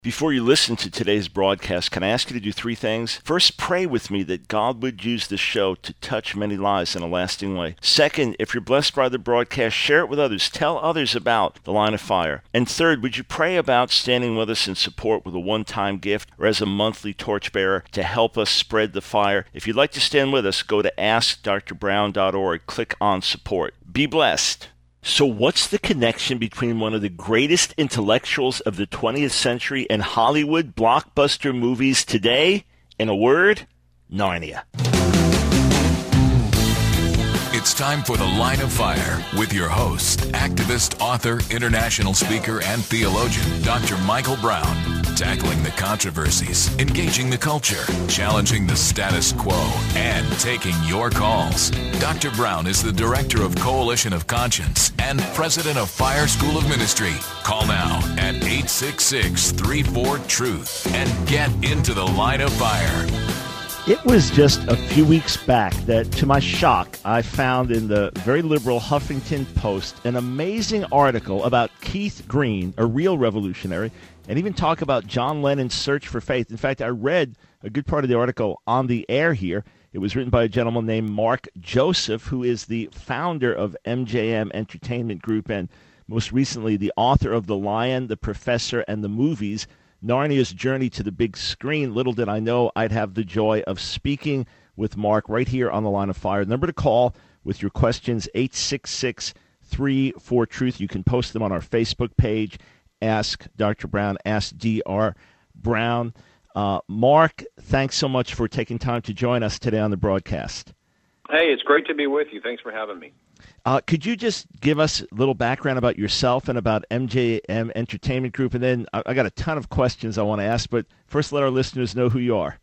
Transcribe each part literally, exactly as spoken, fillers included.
Before you listen to today's broadcast, can I ask you to do three things? First, pray with me that God would use the show to touch many lives in a lasting way. Second, if you're blessed by the broadcast, share it with others. Tell others about The Line of Fire. And third, would you pray about standing with us in support with a one-time gift or as a monthly torchbearer to help us spread the fire? If you'd like to stand with us, go to ask dr brown dot org. Click on support. Be blessed. So what's the connection between one of the greatest intellectuals of the twentieth century and Hollywood blockbuster movies today? In a word, Narnia. It's time for The Line of Fire with your host, activist, author, international speaker, and theologian, Doctor Michael Brown. Tackling the controversies, engaging the culture, challenging the status quo, and taking your calls. Doctor Brown is the director of Coalition of Conscience and president of Fire School of Ministry. Call now at eight six six, three four, truth and get into the Line of Fire. It was just a few weeks back that, to my shock, I found in the very liberal Huffington Post an amazing article about Keith Green, a real revolutionary, and even talk about John Lennon's search for faith. In fact, I read a good part of the article on the air here. It was written by a gentleman named Mark Joseph, who is the founder of M J M Entertainment Group and most recently the author of The Lion, The Professor, and the Movies, Narnia's Journey to the Big Screen. Little did I know I'd have the joy of speaking with Mark right here on The Line of Fire. The number to call with your questions, eight six six, three four, truth. You can post them on our Facebook page, Ask Doctor Brown, Ask D R Brown. Uh, Mark, thanks so much for taking time to join us today on the broadcast. Hey, it's great to be with you. Thanks for having me. Uh, could you just give us a little background about yourself and about M J M Entertainment Group? And then I, I got a ton of questions I want to ask, but first let our listeners know who you are.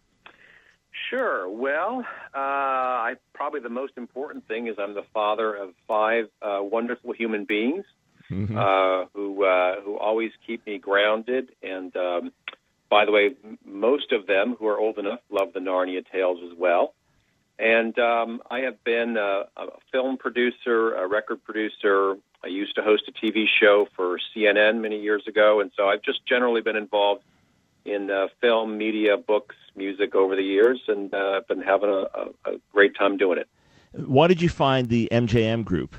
Sure. Well, uh, I probably the most important thing is I'm the father of five uh, wonderful human beings mm-hmm. uh, who uh, who always keep me grounded. And um, by the way, most of them who are old enough love the Narnia tales as well. And um, I have been a, a film producer, a record producer. I used to host a T V show for C N N many years ago, and so I've just generally been involved in uh, film, media, books, music over the years, and uh, I've been having a, a, a great time doing it. Why did you find the M J M Group?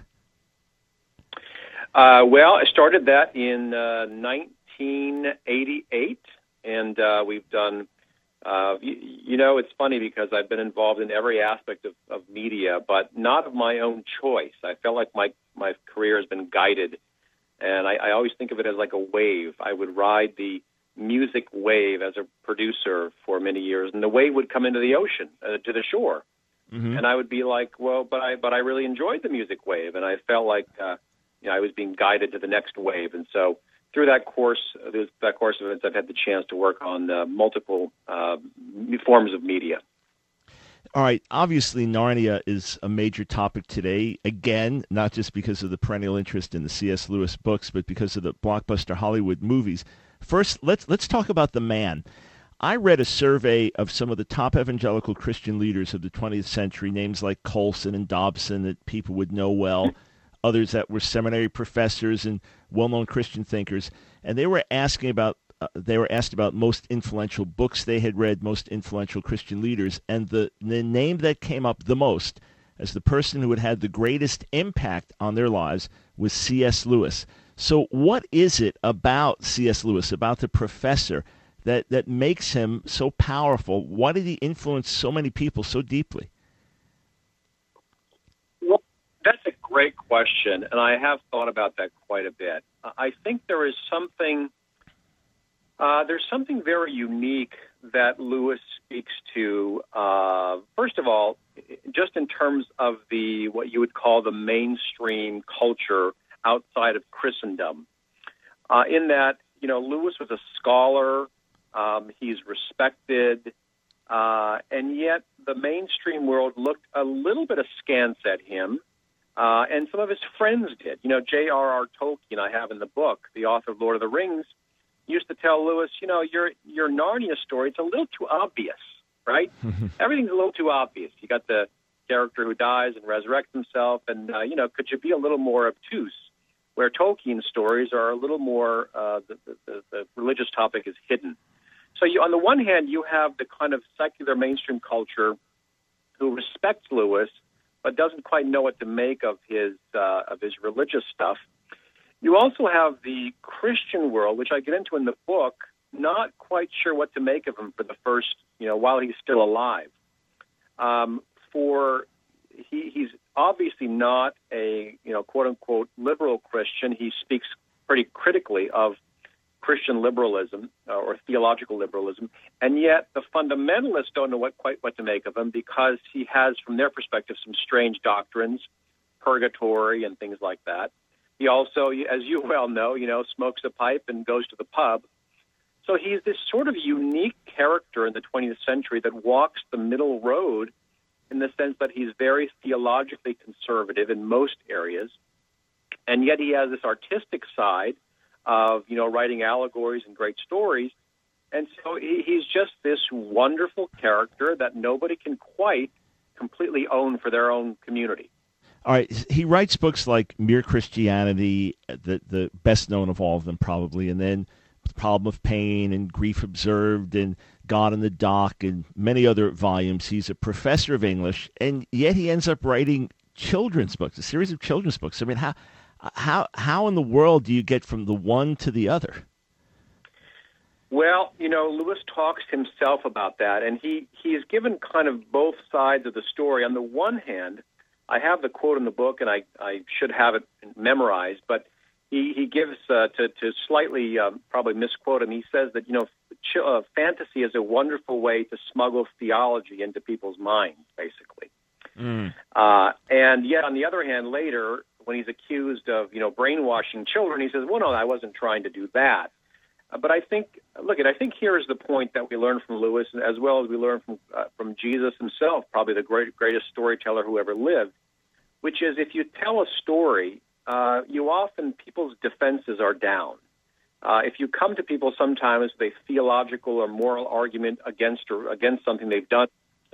Uh, well, I started that in uh, nineteen eighty-eight, and uh, we've done... Uh, you, you know, it's funny because I've been involved in every aspect of, of media, but not of my own choice. I felt like my, my career has been guided, and I, I always think of it as like a wave. I would ride the music wave as a producer for many years, and the wave would come into the ocean, uh, to the shore, mm-hmm. and I would be like, well, but I but I really enjoyed the music wave, and I felt like uh, you know, I was being guided to the next wave, and so through that course, that course of events, I've had the chance to work on uh, multiple uh, forms of media. All right. Obviously, Narnia is a major topic today. Again, not just because of the perennial interest in the C S. Lewis books, but because of the blockbuster Hollywood movies. First, let's let's talk about the man. I read a survey of some of the top evangelical Christian leaders of the twentieth century, names like Colson and Dobson that people would know well. Others that were seminary professors and well-known Christian thinkers, and they were asking about uh, they were asked about most influential books they had read, most influential Christian leaders, and the the name that came up the most as the person who had had the greatest impact on their lives was C S. Lewis. So, what is it about C S. Lewis, about the professor, that that makes him so powerful? Why did he influence so many people so deeply? Well, that's a great question, and I have thought about that quite a bit. I think there is something, uh, there's something very unique that Lewis speaks to. Uh, first of all, just in terms of the what you would call the mainstream culture outside of Christendom, uh, in that you know Lewis was a scholar, um, he's respected, uh, and yet the mainstream world looked a little bit askance at him. Uh, and some of his friends did. You know, J R R. Tolkien, I have in the book, the author of Lord of the Rings, used to tell Lewis, you know, your your Narnia story, it's a little too obvious, right? Everything's a little too obvious. You got the character who dies and resurrects himself, and, uh, you know, could you be a little more obtuse? where Tolkien's stories are a little more, uh, the, the, the religious topic is hidden. So you, on the one hand, you have the kind of secular mainstream culture who respects Lewis, but doesn't quite know what to make of his uh, of his religious stuff. You also have the Christian world, which I get into in the book, not quite sure what to make of him for the first, you know, while he's still alive. Um, for he, he's obviously not a, you know, quote unquote liberal Christian. He speaks pretty critically of Christian liberalism uh, or theological liberalism, and yet the fundamentalists don't know what quite what to make of him because he has, from their perspective, some strange doctrines, purgatory and things like that. He also, as you well know, you know, smokes a pipe and goes to the pub. So he's this sort of unique character in the twentieth century that walks the middle road in the sense that he's very theologically conservative in most areas, and yet he has this artistic side of, you know, writing allegories and great stories. And so he, he's just this wonderful character that nobody can quite completely own for their own community. All right, he writes books like Mere Christianity, the the best known of all of them probably, and then The Problem of Pain and Grief Observed and God in the Dock and many other volumes. He's a professor of English, and yet he ends up writing children's books, a series of children's books. I mean, how how how in the world do you get from the one to the other? Well, you know, Lewis talks himself about that, and he, he is given kind of both sides of the story. On the one hand, I have the quote in the book, and I, I should have it memorized, but he, he gives, uh, to, to slightly um, probably misquote him, he says that, you know, ch- uh, fantasy is a wonderful way to smuggle theology into people's minds, basically. Mm. Uh, and yet, on the other hand, later, when he's accused of, you know, brainwashing children, he says, well, no, I wasn't trying to do that. Uh, but I think, look, I think here is the point that we learn from Lewis, as well as we learn from uh, from Jesus himself, probably the great, greatest storyteller who ever lived, which is if you tell a story, uh, you often, people's defenses are down. Uh, if you come to people sometimes with a theological or moral argument against or against something they've done,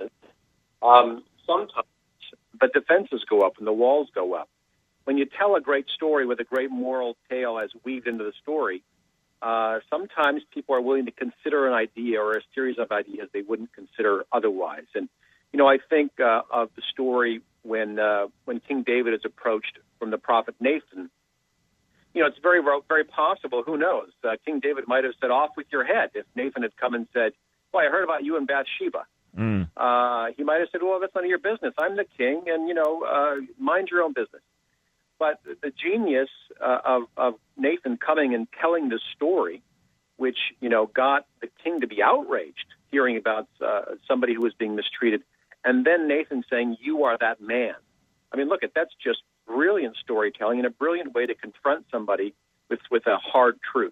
um, sometimes the defenses go up and the walls go up. When you tell a great story with a great moral tale as weaved into the story, uh, sometimes people are willing to consider an idea or a series of ideas they wouldn't consider otherwise. And, you know, I think uh, of the story when uh, when King David is approached from the prophet Nathan. You know, it's very, very possible, who knows, uh, King David might have said, off with your head, if Nathan had come and said, well, I heard about you and Bathsheba. Mm. Uh, he might have said, well, that's none of your business. I'm the king, and, you know, uh, mind your own business. But the genius uh, of, of Nathan coming and telling this story, which, you know, got the king to be outraged, hearing about uh, somebody who was being mistreated, and then Nathan saying, you are that man. I mean, look, at that's just brilliant storytelling and a brilliant way to confront somebody with, with a hard truth.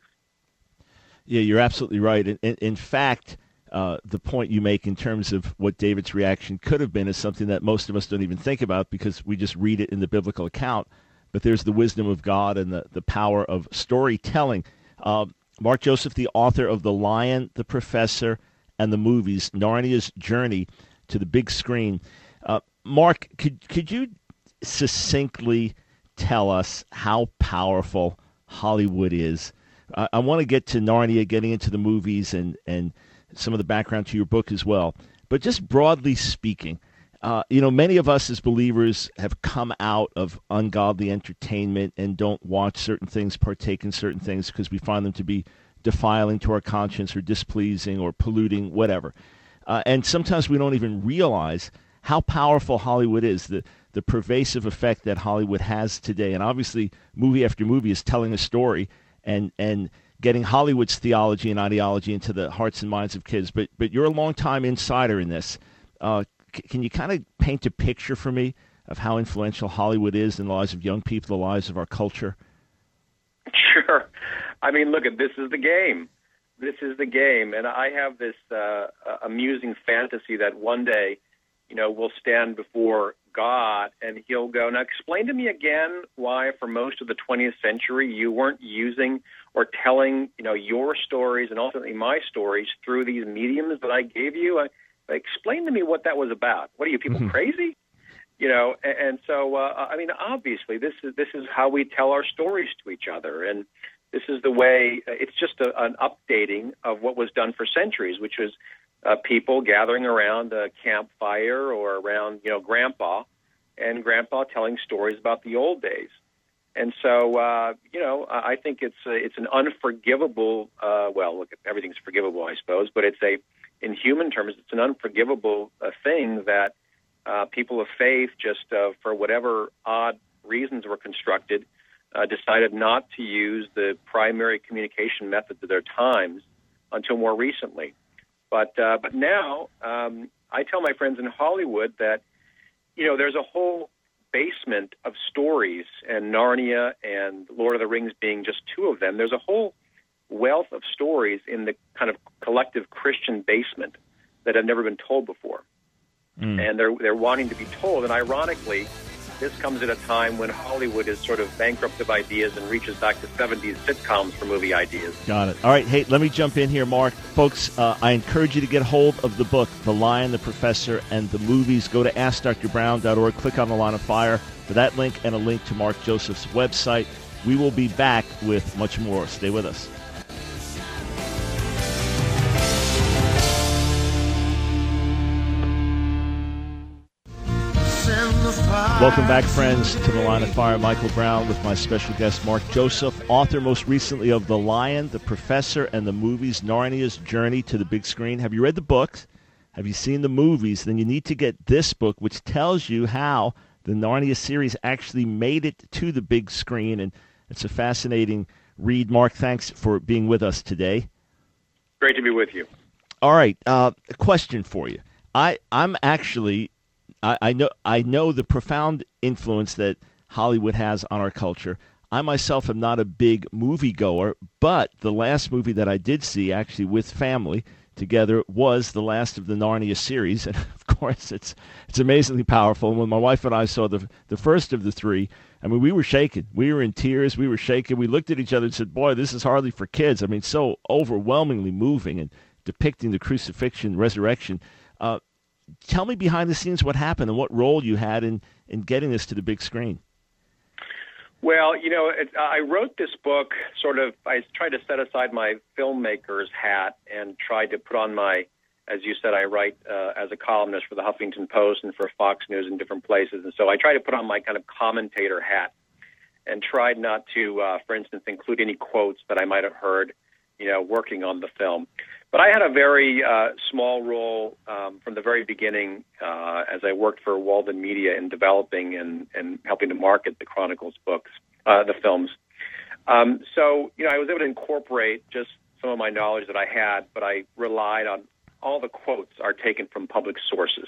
Yeah, you're absolutely right. In, in, in fact, uh, the point you make in terms of what David's reaction could have been is something that most of us don't even think about because we just read it in the biblical account. But there's the wisdom of God and the, the power of storytelling. Uh, Mark Joseph, the author of The Lion, the Professor, and the Movies, Narnia's Journey to the Big Screen. Uh, Mark, could could you succinctly tell us how powerful Hollywood is? I, I want to get to Narnia, getting into the movies, and, and some of the background to your book as well. But just broadly speaking, Uh, you know, many of us as believers have come out of ungodly entertainment and don't watch certain things, partake in certain things because we find them to be defiling to our conscience or displeasing or polluting, whatever. Uh, and sometimes we don't even realize how powerful Hollywood is, the, the pervasive effect that Hollywood has today. And obviously, movie after movie is telling a story and, and getting Hollywood's theology and ideology into the hearts and minds of kids. But, but you're a longtime insider in this. Uh, Can you kind of paint a picture for me of how influential Hollywood is in the lives of young people, the lives of our culture? Sure. I mean, look, this is the game. This is the game. And I have this uh, amusing fantasy that one day, you know, we'll stand before God and he'll go, now explain to me again why for most of the twentieth century you weren't using or telling, you know, your stories and ultimately my stories through these mediums that I gave you. I, Explain to me what that was about. What are you, people mm-hmm. crazy? You know, and, and so uh, I mean, obviously, this is this is how we tell our stories to each other, and this is the way. It's just a, an updating of what was done for centuries, which was uh, people gathering around a campfire or around, you know, Grandpa, and Grandpa telling stories about the old days. And so, uh, you know, I think it's a, it's an unforgivable. Uh, well, look, everything's forgivable, I suppose, but it's a, in human terms, it's an unforgivable uh, thing that uh, people of faith, just uh, for whatever odd reasons were constructed, uh, decided not to use the primary communication methods of their times until more recently. But uh, but now, um, I tell my friends in Hollywood that, you know, there's a whole basement of stories, and Narnia and Lord of the Rings being just two of them. There's a whole wealth of stories in the kind of collective Christian basement that have never been told before. Mm. And they're they're wanting to be told. And ironically, this comes at a time when Hollywood is sort of bankrupt of ideas and reaches back to seventies sitcoms for movie ideas. Got it. All right. Hey, let me jump in here, Mark. Folks, uh, I encourage you to get hold of the book, The Lion, the Professor, and the Movies. Go to ask dr brown dot org. Click on the Line of Fire for that link and a link to Mark Joseph's website. We will be back with much more. Stay with us. Welcome back, friends, to The Line of Fire. Michael Brown with my special guest, Mark Joseph, author most recently of The Lion, the Professor, and the Movies, Narnia's Journey to the Big Screen. Have you read the books? Have you seen the movies? Then you need to get this book, which tells you how the Narnia series actually made it to the big screen. And it's a fascinating read. Mark, thanks for being with us today. Great to be with you. All right, uh, a question for you. I, I'm actually... I, I know I know the profound influence that Hollywood has on our culture. I myself am not a big moviegoer, but the last movie that I did see, actually with family together, was the last of the Narnia series. And of course, it's it's amazingly powerful. And when my wife and I saw the the first of the three, I mean, we were shaken. We were in tears. We were shaken. We looked at each other and said, boy, this is hardly for kids. I mean, so overwhelmingly moving and depicting the crucifixion, resurrection. Uh, Tell me behind the scenes what happened and what role you had in, in getting this to the big screen. Well, you know, it, I wrote this book sort of, I tried to set aside my filmmaker's hat and tried to put on my, as you said, I write uh, as a columnist for the Huffington Post and for Fox News in different places. And so I tried to put on my kind of commentator hat and tried not to, uh, for instance, include any quotes that I might have heard, you know, working on the film. But I had a very uh, small role um, from the very beginning uh, as I worked for Walden Media in developing and, and helping to market the Chronicles books, uh, the films. Um, so, you know, I was able to incorporate just some of my knowledge that I had, but I relied on all the quotes are taken from public sources.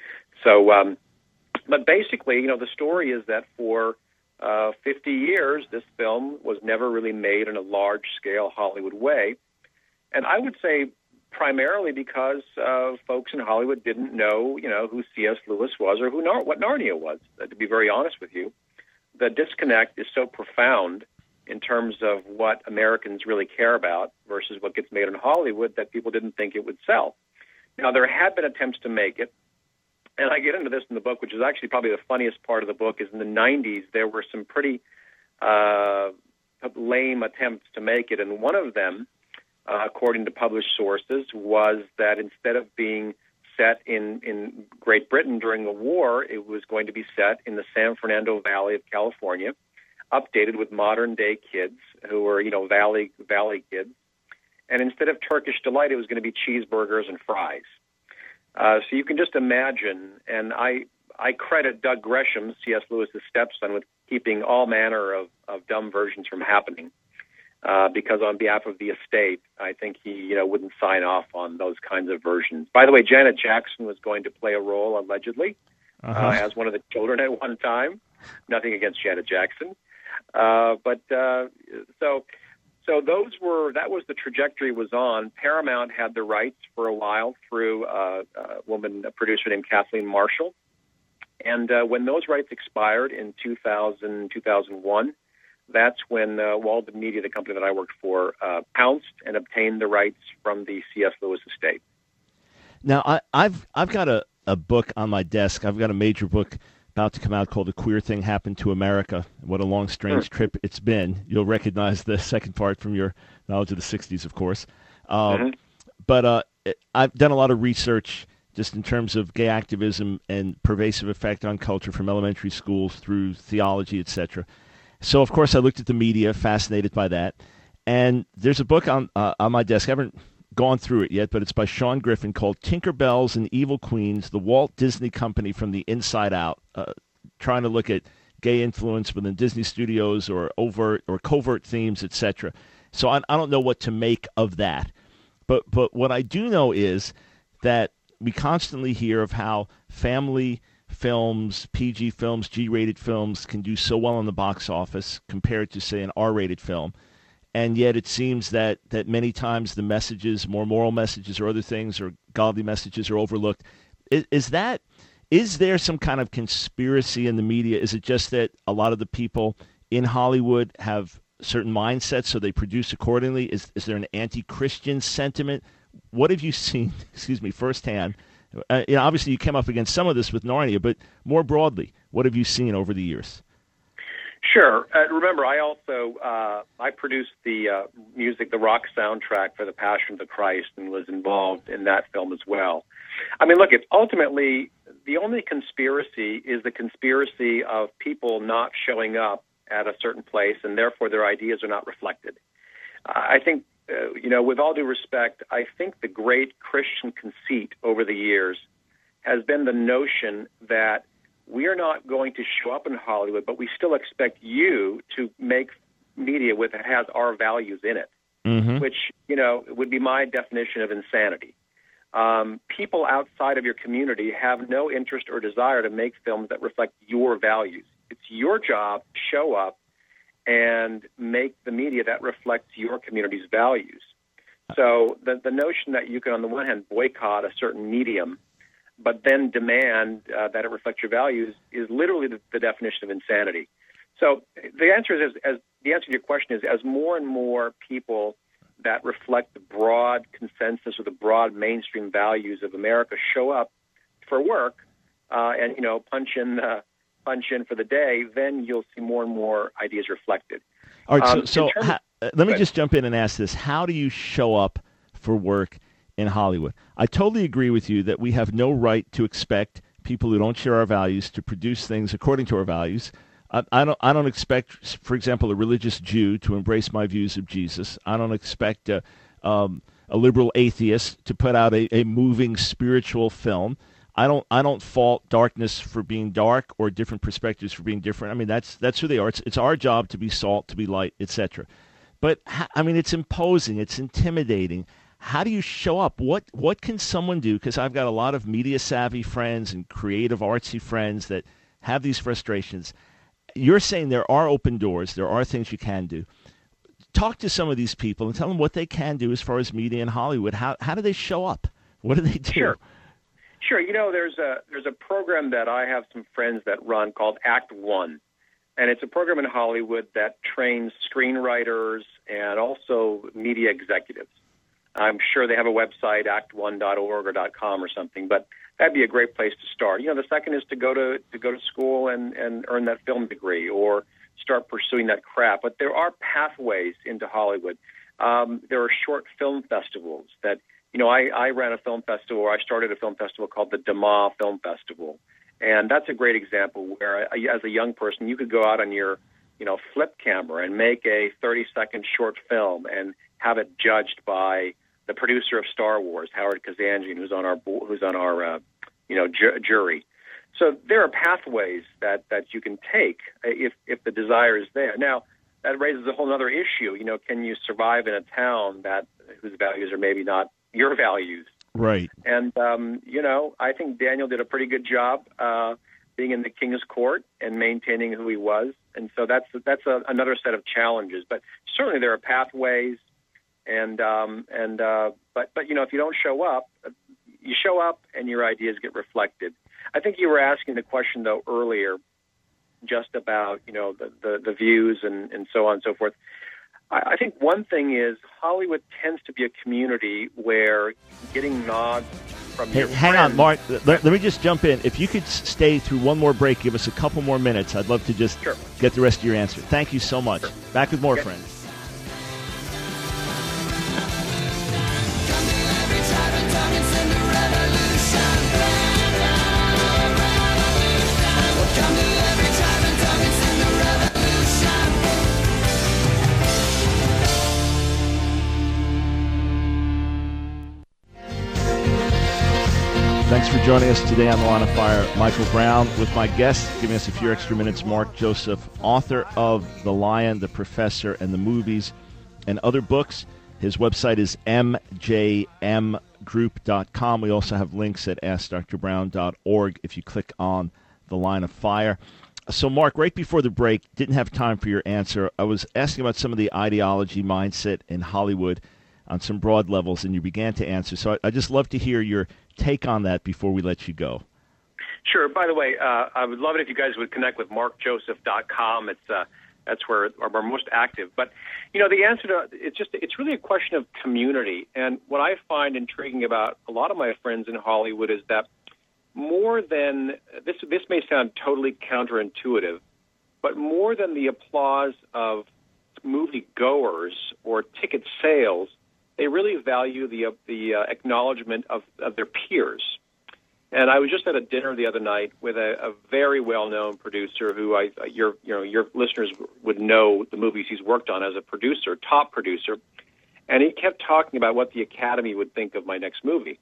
So, um, but basically, you know, the story is that for uh, fifty years, this film was never really made in a large-scale Hollywood way. And I would say primarily because uh, folks in Hollywood didn't know, you know, who C S Lewis was or who Nar- what Narnia was. Uh, to be very honest with you, the disconnect is so profound in terms of what Americans really care about versus what gets made in Hollywood that people didn't think it would sell. Now, there had been attempts to make it, and I get into this in the book, which is actually probably the funniest part of the book, is in the nineties, there were some pretty uh, lame attempts to make it, and one of them, Uh, according to published sources, was that instead of being set in, in Great Britain during the war, it was going to be set in the San Fernando Valley of California, updated with modern-day kids who were, you know, valley valley kids. And instead of Turkish Delight, it was going to be cheeseburgers and fries. Uh, so you can just imagine, and I I credit Doug Gresham, C S Lewis's stepson, with keeping all manner of, of dumb versions from happening. Uh, because on behalf of the estate, I think he, you know, wouldn't sign off on those kinds of versions. By the way, Janet Jackson was going to play a role, allegedly, uh-huh. uh, as one of the children at one time. Nothing against Janet Jackson. Uh, but uh, so so those were, that was the trajectory was on. Paramount had the rights for a while through uh, a woman, a producer named Kathleen Marshall. And uh, when those rights expired in two thousand, two thousand one, that's when uh, Walden Media, the company that I worked for, uh, pounced and obtained the rights from the C S Lewis estate. Now, I, I've I've got a, a book on my desk. I've got a major book about to come out called "The Queer Thing Happened to America." What a long, strange mm. trip it's been. You'll recognize the second part from your knowledge of the sixties, of course. Um, mm-hmm. But uh, I've done a lot of research just in terms of gay activism and pervasive effect on culture from elementary schools through theology, et cetera. So, of course, I looked at the media, fascinated by that. And there's a book on uh, on my desk. I haven't gone through it yet, but it's by Sean Griffin called Tinkerbells and Evil Queens, the Walt Disney Company from the Inside Out, uh, trying to look at gay influence within Disney Studios or overt or covert themes, et cetera. So I, I don't know what to make of that. But but what I do know is that we constantly hear of how family films, P G films, G-rated films can do so well in the box office compared to, say, an R-rated film. And yet it seems that, that many times the messages, more moral messages or other things or godly messages are overlooked. Is, is that, is there some kind of conspiracy in the media? Is it just that a lot of the people in Hollywood have certain mindsets so they produce accordingly? Is, is there an anti-Christian sentiment? What have you seen, excuse me, firsthand? Uh, you know, obviously you came up against some of this with Narnia, but more broadly, what have you seen over the years? Sure. Uh, remember, I also uh, I produced the uh, music, the rock soundtrack for The Passion of the Christ, and was involved in that film as well. I mean, look, it's ultimately the only conspiracy is the conspiracy of people not showing up at a certain place, and therefore their ideas are not reflected. Uh, I think, uh, you know, with all due respect, I think the great Christian conceit over the years has been the notion that we are not going to show up in Hollywood, but we still expect you to make media with that has our values in it, mm-hmm. which, you know, would be my definition of insanity. Um, people outside of your community have no interest or desire to make films that reflect your values. It's your job to show up and make the media that reflects your community's values. So the, the notion that you can, on the one hand, boycott a certain medium but then demand uh, that it reflects your values is literally the, the definition of insanity. So the answer is, as, as the answer to your question is, as more and more people that reflect the broad consensus or the broad mainstream values of America show up for work uh, and you know punch in uh, punch in for the day, then you'll see more and more ideas reflected. All right. Um, so, so ha- let me just jump in and ask this: how do you show up for work in Hollywood? I totally agree with you that we have no right to expect people who don't share our values to produce things according to our values. I, I don't. I don't expect, for example, a religious Jew to embrace my views of Jesus. I don't expect a, um, a liberal atheist to put out a, a moving spiritual film. I don't. I don't fault darkness for being dark or different perspectives for being different. I mean, that's that's who they are. It's, it's our job to be salt, to be light, et cetera. But I mean, it's imposing. It's intimidating. How do you show up? What what can someone do? Because I've got a lot of media-savvy friends and creative, artsy friends that have these frustrations. You're saying there are open doors. There are things you can do. Talk to some of these people and tell them what they can do as far as media in Hollywood. How how do they show up? What do they do? Sure. Sure. You know, there's a there's a program that I have some friends that run called Act One. And it's a program in Hollywood that trains screenwriters and also media executives. I'm sure they have a website, act one dot org or .com or something, but that'd be a great place to start. You know, the second is to go to to go to school and, and earn that film degree or start pursuing that craft. But there are pathways into Hollywood. Um, there are short film festivals that, you know, I, I ran a film festival, or I started a film festival called the DeMa Film Festival. And that's a great example where, as a young person, you could go out on your, you know, flip camera and make a thirty-second short film and have it judged by the producer of Star Wars, Howard Kazanjian, who's on our who's on our uh, you know ju- jury. So there are pathways that, that you can take if if the desire is there. Now that raises a whole other issue. You know, can you survive in a town that whose values are maybe not your values? Right. And um, you know, I think Daniel did a pretty good job uh, being in the King's Court and maintaining who he was. And so that's that's a, another set of challenges. But certainly there are pathways. And um, and uh, but but you know, if you don't show up, you show up and your ideas get reflected. I think you were asking the question though earlier, just about you know the the, the views and, and so on and so forth. I, I think one thing is Hollywood tends to be a community where getting nods from Hey, your hang friends. on, Mark. Let, let me just jump in. If you could s- stay through one more break, give us a couple more minutes. I'd love to just Sure. get the rest of your answer. Thank you so much. Sure. Back with more, Okay. friends. Thanks for joining us today on The Line of Fire. Michael Brown with my guest, giving us a few extra minutes, Mark Joseph, author of The Lion, The Professor, and the Movies, and other books. His website is m j m group dot com. We also have links at ask dr brown dot org if you click on The Line of Fire. So, Mark, right before the break, didn't have time for your answer. I was asking about some of the ideology mindset in Hollywood on some broad levels, and you began to answer. So I, I just love to hear your take on that before we let you go. Sure. By the way, uh, I would love it if you guys would connect with mark joseph dot com. It's uh, that's where we're most active. But you know, the answer to it's just it's really a question of community. And what I find intriguing about a lot of my friends in Hollywood is that more than this, this may sound totally counterintuitive, but more than the applause of movie goers or ticket sales, they really value the uh, the uh, acknowledgement of, of their peers. And I was just at a dinner the other night with a, a very well-known producer who I your you know your listeners would know the movies he's worked on as a producer, top producer, and he kept talking about what the Academy would think of my next movie.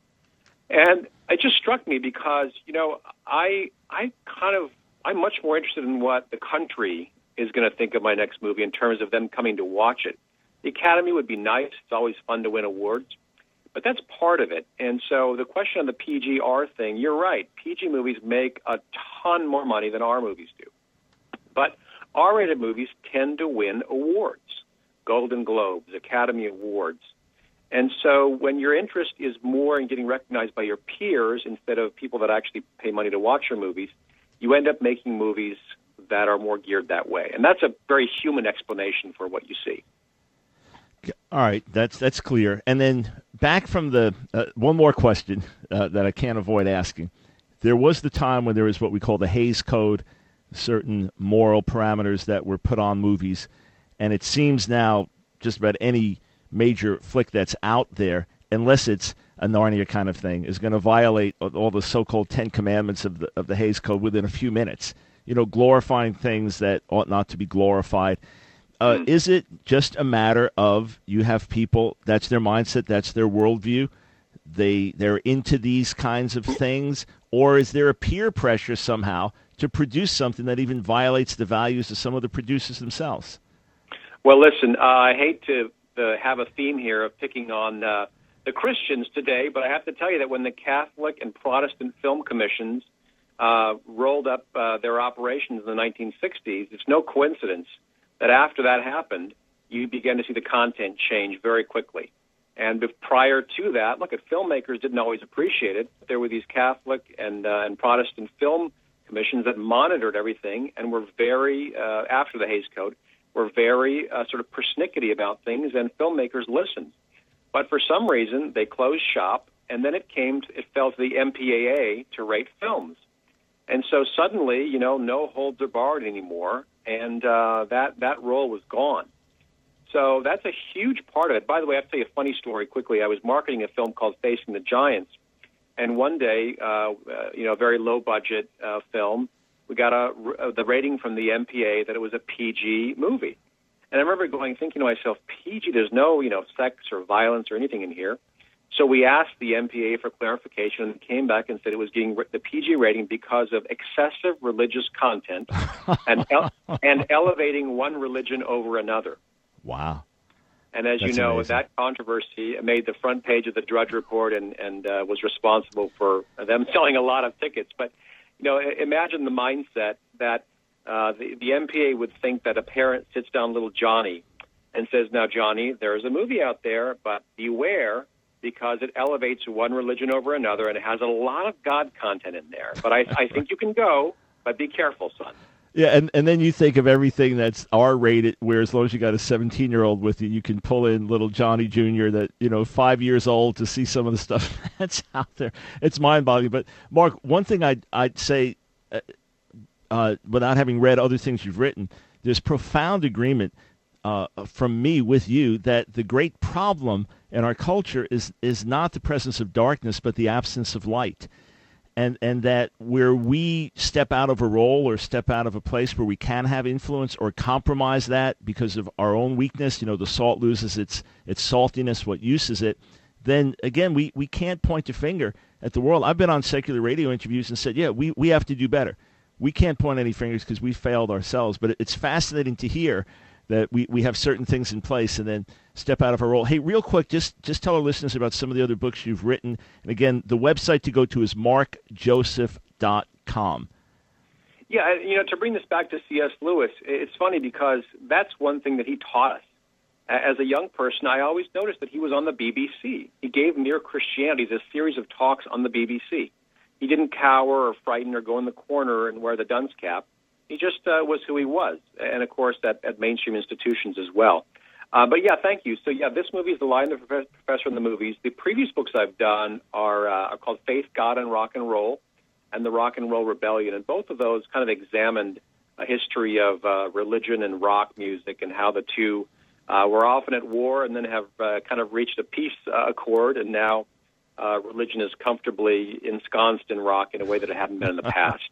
And it just struck me because, you know, I I kind of I'm much more interested in what the country is going to think of my next movie in terms of them coming to watch it. The Academy would be nice. It's always fun to win awards. But that's part of it. And so the question on the P G R thing, you're right. P G movies make a ton more money than R movies do. But R-rated movies tend to win awards, Golden Globes, Academy Awards. And so when your interest is more in getting recognized by your peers instead of people that actually pay money to watch your movies, you end up making movies that are more geared that way. And that's a very human explanation for what you see. All right, that's that's clear. And then back from the uh, one more question uh, that I can't avoid asking. There was the time when there was what we call the Hays Code, certain moral parameters that were put on movies, and it seems now just about any major flick that's out there, unless it's a Narnia kind of thing, is going to violate all the so-called Ten Commandments of the of the Hays Code within a few minutes. You know, glorifying things that ought not to be glorified. Uh, is it just a matter of you have people, that's their mindset, that's their worldview, they, they're into these kinds of things, or is there a peer pressure somehow to produce something that even violates the values of some of the producers themselves? Well, listen, uh, I hate to uh, have a theme here of picking on uh, the Christians today, but I have to tell you that when the Catholic and Protestant film commissions uh, rolled up uh, their operations in the nineteen sixties, it's no coincidence that after that happened, you began to see the content change very quickly. And prior to that, look, at filmmakers didn't always appreciate it. There were these Catholic and uh, and Protestant film commissions that monitored everything and were very, uh, after the Hays Code, were very uh, sort of persnickety about things, and filmmakers listened. But for some reason, they closed shop, and then it came, to, it fell to the M P A A to rate films. And so suddenly, you know, no holds are barred anymore, and uh, that, that role was gone. So that's a huge part of it. By the way, I have to tell you a funny story quickly. I was marketing a film called Facing the Giants, and one day, uh, uh, you know, a very low-budget uh, film, we got a, uh, the rating from the M P A that it was a P G movie. And I remember going, thinking to myself, P G, there's no, you know, sex or violence or anything in here. So we asked the M P A for clarification, and came back and said it was getting the P G rating because of excessive religious content and ele- and elevating one religion over another. Wow. And as That's you know, amazing. that controversy made the front page of the Drudge Report and, and uh, was responsible for them selling a lot of tickets. But, you know, imagine the mindset that uh, the, the M P A would think that a parent sits down little Johnny and says, now, Johnny, there's a movie out there, but beware, because it elevates one religion over another, and it has a lot of God content in there. But I, I think you can go, but be careful, son. Yeah, and, and then you think of everything that's R-rated, where as long as you got a seventeen-year-old with you, you can pull in little Johnny Junior that, you know, five years old to see some of the stuff that's out there. It's mind-boggling. But, Mark, one thing I'd, I'd say, uh, uh, without having read other things you've written, there's profound agreement uh, from me with you that the great problem in our culture is, is not the presence of darkness, but the absence of light. And and that where we step out of a role or step out of a place where we can have influence or compromise that because of our own weakness, you know, the salt loses its its saltiness, what use is it? Then, again, we, we can't point a finger at the world. I've been on secular radio interviews and said, yeah, we, we have to do better. We can't point any fingers because we failed ourselves. But it's fascinating to hear that we, we have certain things in place and then step out of our role. Hey, real quick, just just tell our listeners about some of the other books you've written. And again, the website to go to is mark joseph dot com. Yeah, you know, to bring this back to C S. Lewis, it's funny because that's one thing that he taught us. As a young person, I always noticed that he was on the B B C. He gave Mere Christianity this series of talks on the B B C. He didn't cower or frighten or go in the corner and wear the dunce cap. He just uh, was who he was, and, of course, at, at mainstream institutions as well. Uh, but, yeah, thank you. So, yeah, this movie is The Lion, the Professor, and the Movies. The previous books I've done are, uh, are called Faith, God, and Rock and Roll, and The Rock and Roll Rebellion. And both of those kind of examined a history of uh, religion and rock music and how the two uh, were often at war and then have uh, kind of reached a peace uh, accord, and now uh, religion is comfortably ensconced in rock in a way that it hadn't been in the past.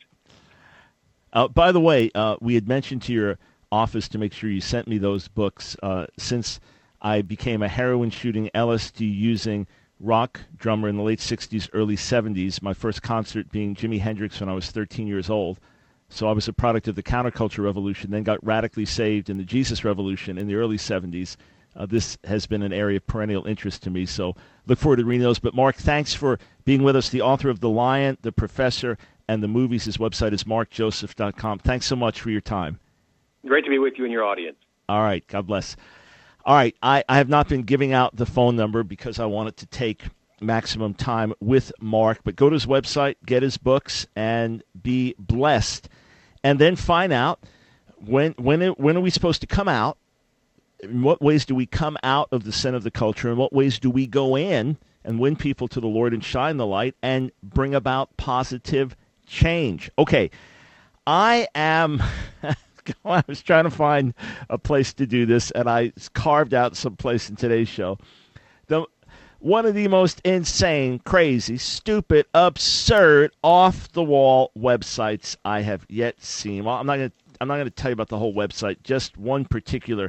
Uh, by the way, uh, we had mentioned to your office to make sure you sent me those books. Uh, since I became a heroin-shooting, L S D-using rock drummer in the late sixties, early seventies, my first concert being Jimi Hendrix when I was thirteen years old. So I was a product of the counterculture revolution, then got radically saved in the Jesus Revolution in the early seventies. Uh, this has been an area of perennial interest to me, so look forward to reading those. But, Mark, thanks for being with us, the author of The Lion, The Professor, and the Movies. His website is mark joseph dot com. Thanks so much for your time. Great to be with you and your audience. All right. God bless. All right. I, I have not been giving out the phone number because I wanted to take maximum time with Mark. But go to his website, get his books, and be blessed. And then find out when when it, when are we supposed to come out? In what ways do we come out of the sin of the culture? In what ways do we go in and win people to the Lord and shine the light and bring about positive change? Okay. I am... I was trying to find a place to do this, and I carved out some place in today's show. The, one of the most insane, crazy, stupid, absurd, off-the-wall websites I have yet seen. Well, I'm not going to I'm not going to tell you about the whole website. Just one particular,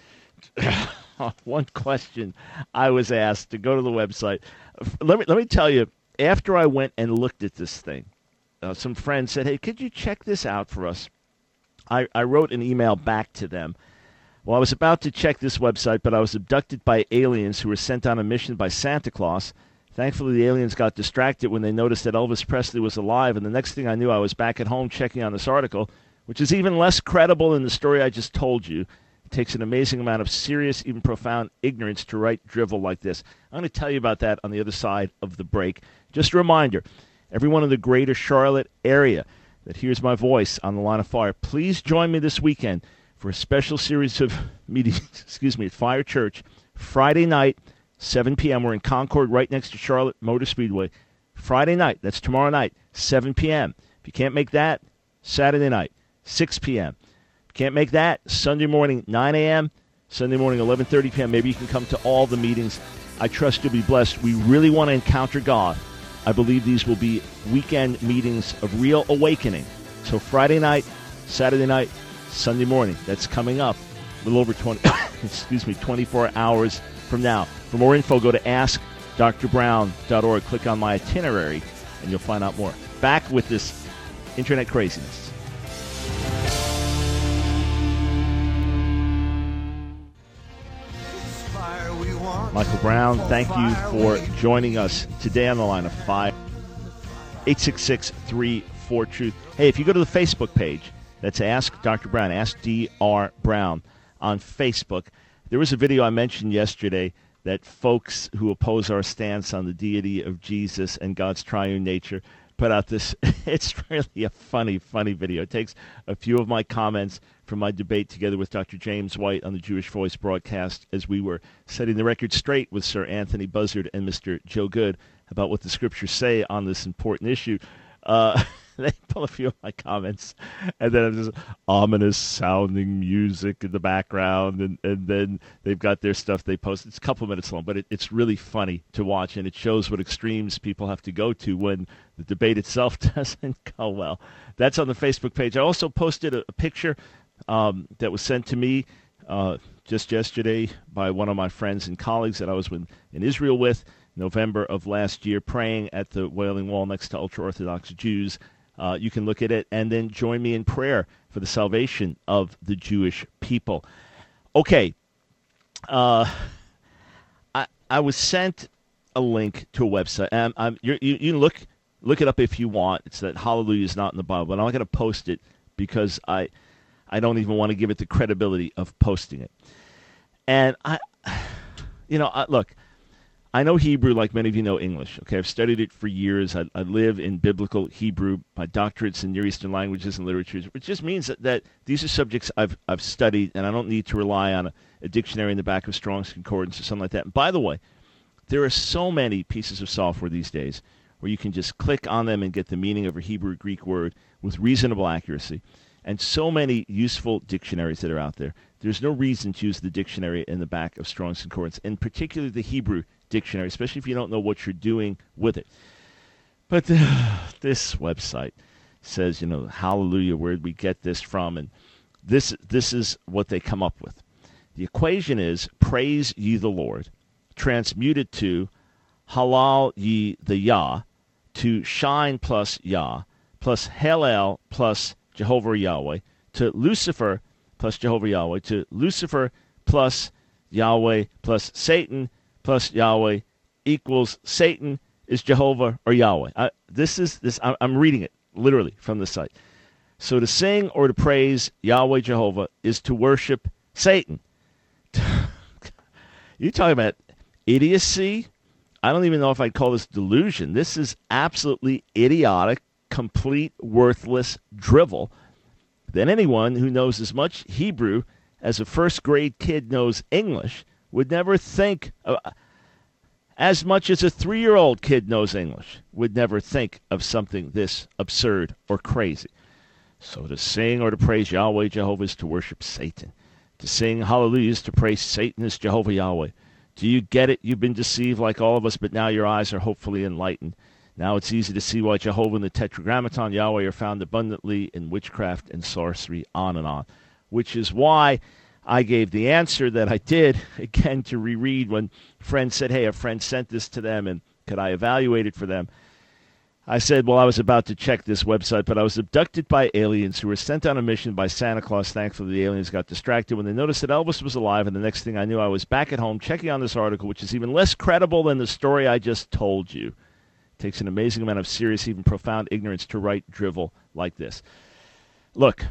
one question I was asked to go to the website. Let me let me tell you. After I went and looked at this thing, uh, some friends said, "Hey, could you check this out for us?" I, I wrote an email back to them. Well, I was about to check this website, but I was abducted by aliens who were sent on a mission by Santa Claus. Thankfully, the aliens got distracted when they noticed that Elvis Presley was alive, and the next thing I knew, I was back at home checking on this article, which is even less credible than the story I just told you. It takes an amazing amount of serious, even profound ignorance to write drivel like this. I'm going to tell you about that on the other side of the break. Just a reminder, everyone in the greater Charlotte area that hears my voice on The Line of Fire, please join me this weekend for a special series of meetings, excuse me, at Fire Church, Friday night, seven p.m. We're in Concord, right next to Charlotte Motor Speedway. Friday night, that's tomorrow night, seven p.m. If you can't make that, Saturday night, six p.m. If you can't make that, Sunday morning, nine a.m., Sunday morning, eleven thirty p.m. Maybe you can come to all the meetings. I trust you'll be blessed. We really want to encounter God. I believe these will be weekend meetings of real awakening. So Friday night, Saturday night, Sunday morning. That's coming up a little over twenty, excuse me, twenty-four hours from now. For more info, go to ask dr brown dot org. Click on my itinerary, and you'll find out more. Back with this internet craziness. Michael Brown, thank you for joining us today on The Line of Fire. eight six six, three four, truth. Hey, if you go to the Facebook page, that's Ask Doctor Brown, Ask D R Brown on Facebook. There was a video I mentioned yesterday that folks who oppose our stance on the deity of Jesus and God's triune nature put out this. It's really a funny, funny video. It takes a few of my comments from my debate together with Doctor James White on the Jewish Voice broadcast as we were setting the record straight with Sir Anthony Buzzard and Mister Joe Good about what the scriptures say on this important issue. Uh, they pull a few of my comments, and then there's ominous sounding music in the background, and, and then they've got their stuff they post. It's a couple minutes long, but it, it's really funny to watch, and it shows what extremes people have to go to when the debate itself doesn't go well. That's on the Facebook page. I also posted a, a picture um, that was sent to me uh, just yesterday by one of my friends and colleagues that I was with, in Israel with, November of last year, praying at the Wailing Wall next to ultra-Orthodox Jews. Uh, you can look at it and then join me in prayer for the salvation of the Jewish people. Okay, uh, I I was sent a link to a website. And I'm, you're, you you look look it up if you want. It's that Hallelujah is not in the Bible, but I'm not going to post it because I I don't even want to give it the credibility of posting it. And I, you know, I, look. I know Hebrew like many of you know English. Okay, I've studied it for years. I, I live in biblical Hebrew. My doctorate's in Near Eastern languages and literatures, which just means that, that these are subjects I've I've studied, and I don't need to rely on a, a dictionary in the back of Strong's Concordance or something like that. And by the way, there are so many pieces of software these days where you can just click on them and get the meaning of a Hebrew or Greek word with reasonable accuracy, and so many useful dictionaries that are out there. There's no reason to use the dictionary in the back of Strong's Concordance, and particularly the Hebrew dictionary, especially if you don't know what you're doing with it. But uh, this website says, you know, hallelujah, where did we get this from? And this this is what they come up with. The equation is praise ye the Lord, transmuted to halal ye the Yah, to shine plus Yah, plus Hallel plus Jehovah Yahweh, to Lucifer plus Jehovah Yahweh, to Lucifer plus Yahweh plus Satan plus Yahweh equals Satan is Jehovah or Yahweh. I, this is this. I, I'm reading it literally from the site. So to sing or to praise Yahweh Jehovah is to worship Satan. You talking about idiocy? I don't even know if I'd call this delusion. This is absolutely idiotic, complete, worthless drivel that anyone who knows as much Hebrew as a first grade kid knows English would never think, uh, as much as a three-year-old kid knows English, would never think of something this absurd or crazy. So to sing or to praise Yahweh Jehovah is to worship Satan. To sing hallelujah is to praise Satan as Jehovah Yahweh. Do you get it? You've been deceived like all of us, but now your eyes are hopefully enlightened. Now it's easy to see why Jehovah and the Tetragrammaton Yahweh are found abundantly in witchcraft and sorcery, on and on. Which is why I gave the answer that I did, again, to reread when friends said, hey, a friend sent this to them, and could I evaluate it for them? I said, well, I was about to check this website, but I was abducted by aliens who were sent on a mission by Santa Claus. Thankfully, the aliens got distracted when they noticed that Elvis was alive, and the next thing I knew, I was back at home checking on this article, which is even less credible than the story I just told you. It takes an amazing amount of serious, even profound ignorance to write drivel like this. Look,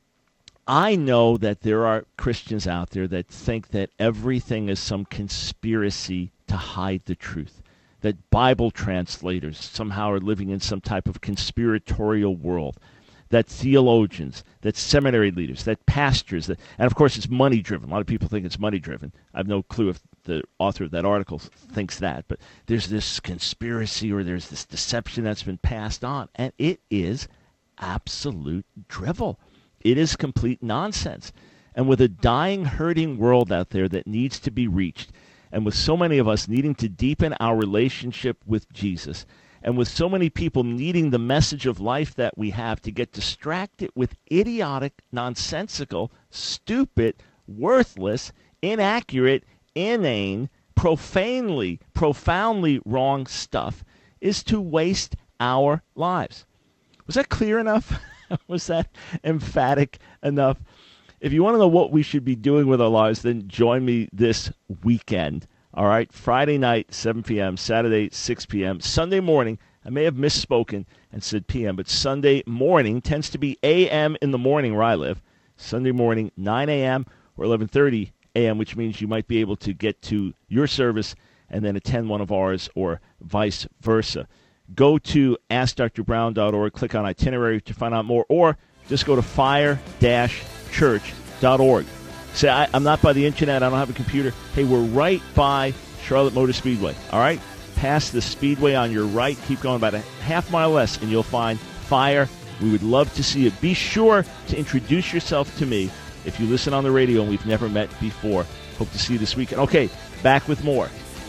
I know that there are Christians out there that think that everything is some conspiracy to hide the truth, that Bible translators somehow are living in some type of conspiratorial world, that theologians, that seminary leaders, that pastors, that, and of course it's money-driven. A lot of people think it's money-driven. I have no clue if the author of that article thinks that, but there's this conspiracy or there's this deception that's been passed on, and it is absolute drivel. It is complete nonsense. And with a dying, hurting world out there that needs to be reached, and with so many of us needing to deepen our relationship with Jesus, and with so many people needing the message of life that we have to get distracted with idiotic, nonsensical, stupid, worthless, inaccurate, inane, profanely, profoundly wrong stuff, is to waste our lives. Was that clear enough? Was that emphatic enough? If you want to know what we should be doing with our lives, then join me this weekend. All right, Friday night, seven p.m., Saturday, six p.m., Sunday morning. I may have misspoken and said p m, but Sunday morning tends to be a m in the morning where I live. Sunday morning, nine a.m. or eleven thirty a.m., which means you might be able to get to your service and then attend one of ours or vice versa. go to ask dr brown dot org, click on itinerary to find out more, or just go to fire dash church dot org. Say, I, I'm not by the internet, I don't have a computer. Hey, we're right by Charlotte Motor Speedway, all right? Past the speedway on your right, keep going about a half mile less, and you'll find Fire. We would love to see you. Be sure to introduce yourself to me if you listen on the radio and we've never met before. Hope to see you this weekend. Okay, back with more.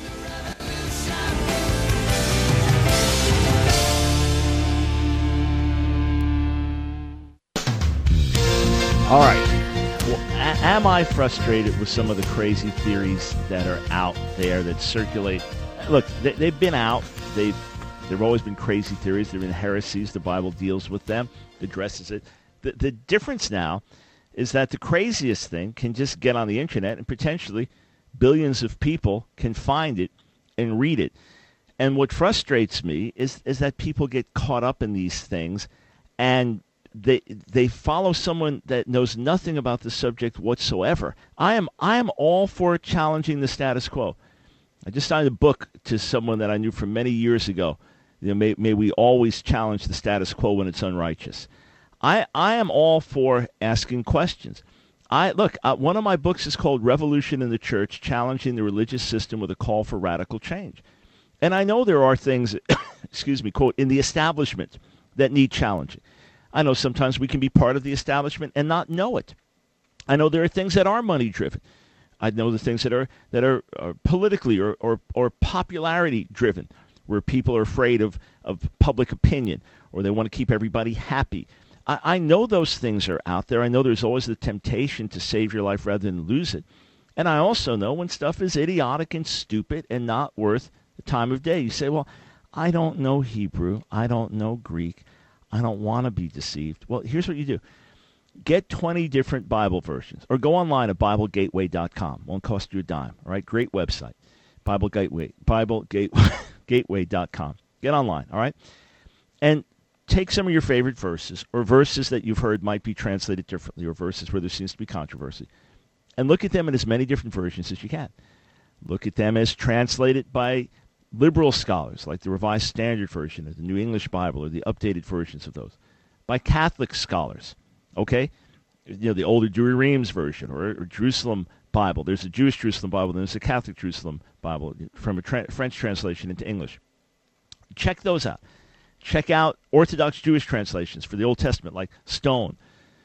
All right. Well, a- am I frustrated with some of the crazy theories that are out there that circulate? Look, they, they've been out. They've There have always been crazy theories. There have been heresies. The Bible deals with them, addresses it. The, the difference now is that the craziest thing can just get on the internet, and potentially billions of people can find it and read it. And what frustrates me is, is that people get caught up in these things, and they they follow someone that knows nothing about the subject whatsoever. I am I am all for challenging the status quo. I just signed a book to someone that I knew from many years ago. You know, may, may we always challenge the status quo when it's unrighteous. I, I am all for asking questions. I look, uh, one of my books is called Revolution in the Church, Challenging the Religious System with a Call for Radical Change. And I know there are things, excuse me, quote, in the establishment that need challenging. I know sometimes we can be part of the establishment and not know it. I know there are things that are money-driven. I know the things that are that are, are politically or, or, or popularity-driven, where people are afraid of, of public opinion, or they want to keep everybody happy. I, I know those things are out there. I know there's always the temptation to save your life rather than lose it. And I also know when stuff is idiotic and stupid and not worth the time of day. You say, well, I don't know Hebrew. I don't know Greek. I don't want to be deceived. Well, here's what you do. Get twenty different Bible versions, or go online at Bible Gateway dot com. Won't cost you a dime. All right, great website. Bible Gateway, Bible Gateway dot com. Get online, all right? And take some of your favorite verses, or verses that you've heard might be translated differently, or verses where there seems to be controversy, and look at them in as many different versions as you can. Look at them as translated by liberal scholars, like the Revised Standard Version, or the New English Bible, or the updated versions of those. By Catholic scholars, okay? You know, the older Douay-Rheims version, or, or Jerusalem Bible. There's a Jewish Jerusalem Bible, and there's a Catholic Jerusalem Bible from a tra- French translation into English. Check those out. Check out Orthodox Jewish translations for the Old Testament, like Stone,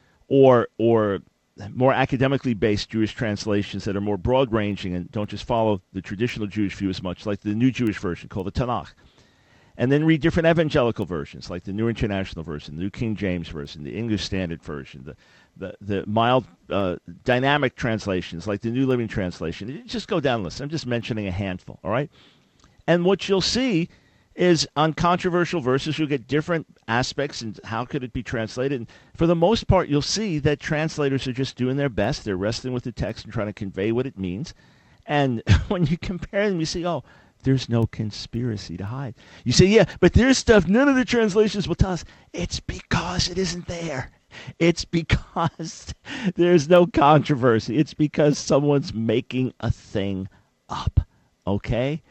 or or more academically based Jewish translations that are more broad-ranging and don't just follow the traditional Jewish view as much, like the New Jewish Version called the Tanakh. And then read different evangelical versions, like the New International Version, the New King James Version, the English Standard Version, the the, the mild uh, dynamic translations, like the New Living Translation. Just go down the list. I'm just mentioning a handful, all right? And what you'll see is on controversial verses, you'll get different aspects and how could it be translated. And for the most part, you'll see that translators are just doing their best. They're wrestling with the text and trying to convey what it means. And when you compare them, you see, oh, there's no conspiracy to hide. You say, yeah, but there's stuff none of the translations will tell us. It's because it isn't there. It's because there's no controversy. It's because someone's making a thing up, okay?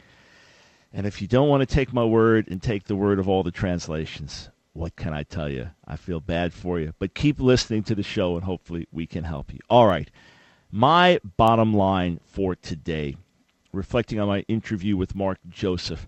And if you don't want to take my word and take the word of all the translations, what can I tell you? I feel bad for you. But keep listening to the show, and hopefully we can help you. All right. My bottom line for today, reflecting on my interview with Mark Joseph,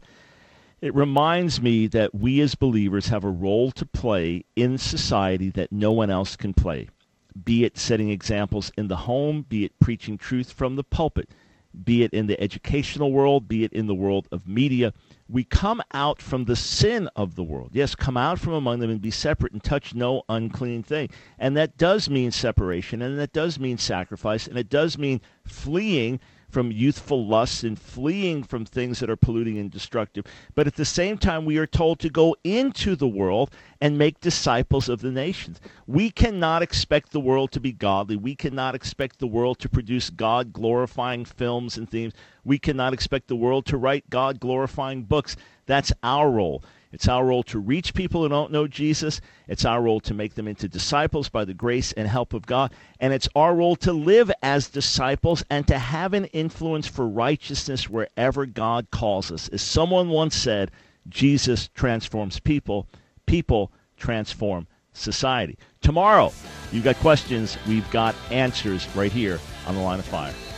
it reminds me that we as believers have a role to play in society that no one else can play, be it setting examples in the home, be it preaching truth from the pulpit, be it in the educational world, be it in the world of media. We come out from the sin of the world. Yes, come out from among them and be separate and touch no unclean thing. And that does mean separation, and that does mean sacrifice, and it does mean fleeing from youthful lusts and fleeing from things that are polluting and destructive. But at the same time, we are told to go into the world and make disciples of the nations. We cannot expect the world to be godly. We cannot expect the world to produce God-glorifying films and themes. We cannot expect the world to write God-glorifying books. That's our role. It's our role to reach people who don't know Jesus. It's our role to make them into disciples by the grace and help of God. And it's our role to live as disciples and to have an influence for righteousness wherever God calls us. As someone once said, Jesus transforms people. People transform society. Tomorrow, you've got questions. We've got answers right here on The Line of Fire.